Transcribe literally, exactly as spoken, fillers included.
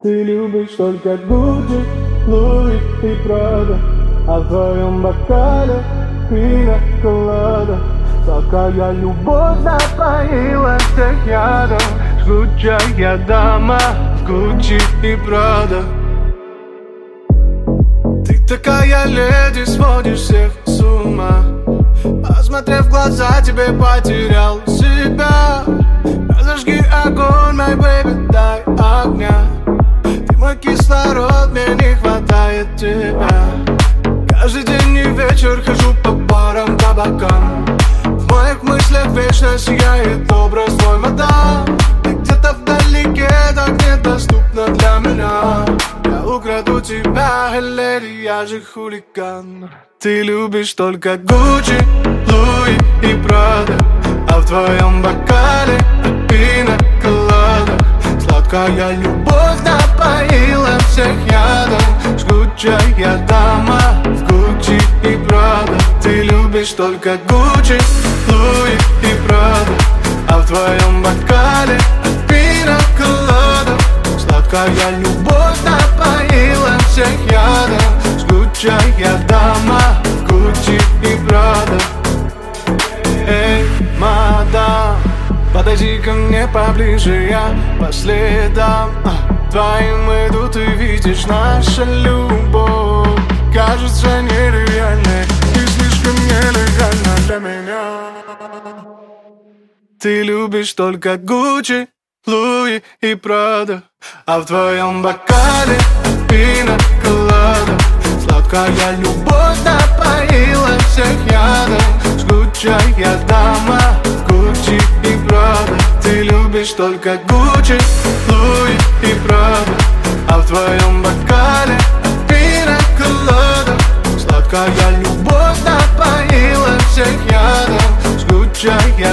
Ты любишь только Гуччи, Луи и Прада, а в твоем бокале пина колада. Такая любовь напоила всех ядом. Жгучая дама, Гуччи и Прада. Ты такая леди, сводишь всех с ума. Посмотрев в глаза, тебе потерял себя. Разожги огонь, my baby, дай огня. Ты мой кислород, мне не хватает тебя. Каждый день и вечер хожу по барам, кабакам. В моих мыслях вечно сияет образ твой, мадам. Ты где-то вдалеке, так недоступна для меня. Я украду тебя, леди, я же хулиган. Ты любишь только Гуччи, Луи и Прада, а в твоем бокале пина колада. Сладкая любовь напоила всех ядом. Жгучая дама в Гуччи и Прада. Ты любишь только Гуччи, Луи и Прада, а в твоем бокале пина колада. Сладкая любовь напоила всех ядом. Жгучая дама в Гуччи и Прада. Эй, мадам, подойди ко мне поближе, я по следам твоим иду, ты видишь, наша любовь кажется нереальной и слишком нелегально для меня. Ты любишь только Гуччи, Луи и Прада, а в твоем бокале пина колада. Сладкая любовь напоила всех ядом. Жгучая дама, Гуччи и Прада. Ты любишь только Гуччи, Луи и Прада, а в твоем бокале пина колада. Сладкая любовь напоила всех ядом. Жгучая